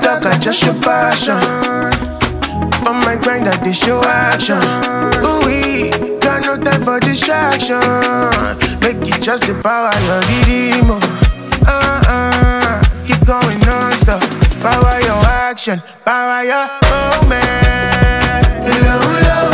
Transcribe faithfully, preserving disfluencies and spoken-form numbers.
talk, I just show passion. On my grind, I dey show action. Ooh, we got no time for distraction. Make it just the power, your rhythm. Uh-uh, keep going non-stop. Power your action, power your moment. Low, low.